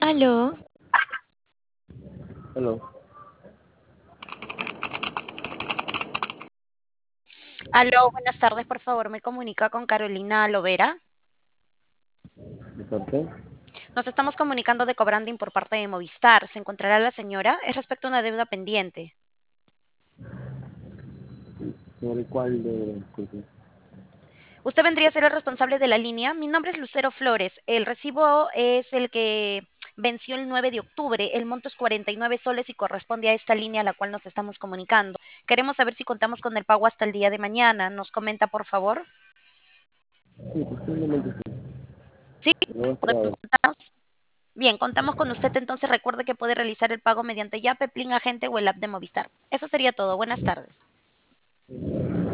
Aló, Hello, aló, buenas tardes, por favor, me comunica con Carolina Lovera. ¿de parte? Nos estamos comunicando de Cobranding por parte de Movistar. ¿Se encontrará la señora? Es respecto a una deuda pendiente. ¿Sobre cuál de disculpe? Usted vendría a ser el responsable de la línea. Mi nombre es Lucero Flores. El recibo es el que venció el 9 de octubre. El monto es 49 soles y corresponde a esta línea a la cual nos estamos comunicando. Queremos saber si contamos con el pago hasta el día de mañana. ¿Nos comenta, por favor? Sí, posiblemente sí. Sí, Lo voy a podemos ver. contar. Bien, contamos con usted, entonces recuerde que puede realizar el pago mediante Yape, Plin Agente o el app de Movistar. Eso sería todo. Buenas tardes.